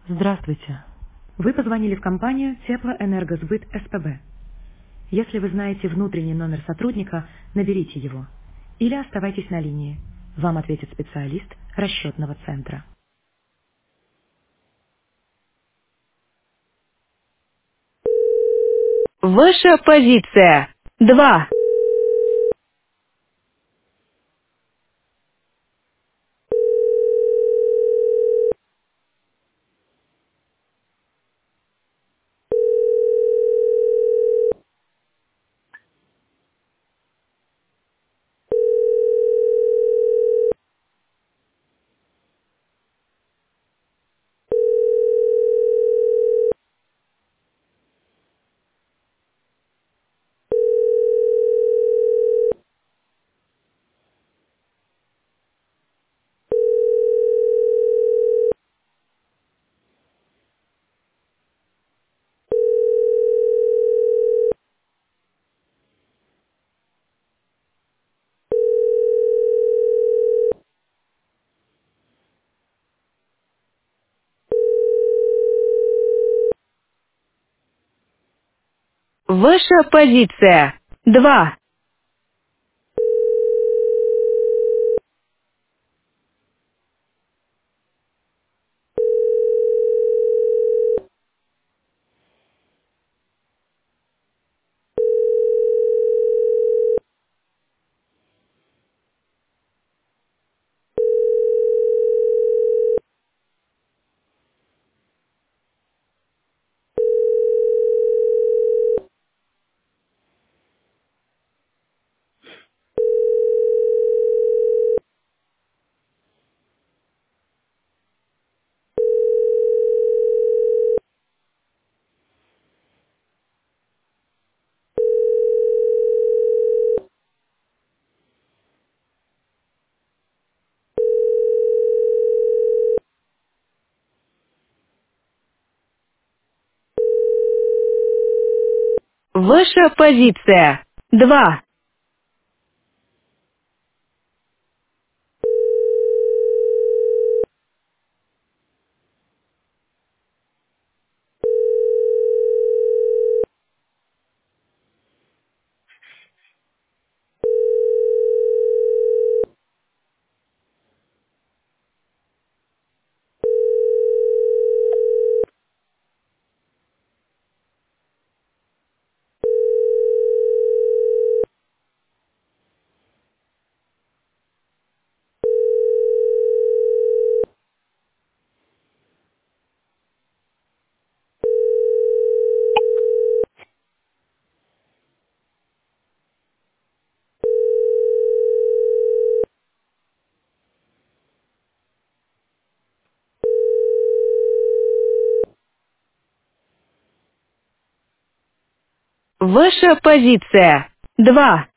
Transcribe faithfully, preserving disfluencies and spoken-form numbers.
Здравствуйте. Вы позвонили в компанию Теплоэнергосбыт СПБ. Если вы знаете внутренний номер сотрудника, наберите его. Или оставайтесь на линии. Вам ответит специалист расчетного центра. Ваша позиция. Два. Ваша позиция. Два. Ваша позиция. Два. Ваша позиция. Два.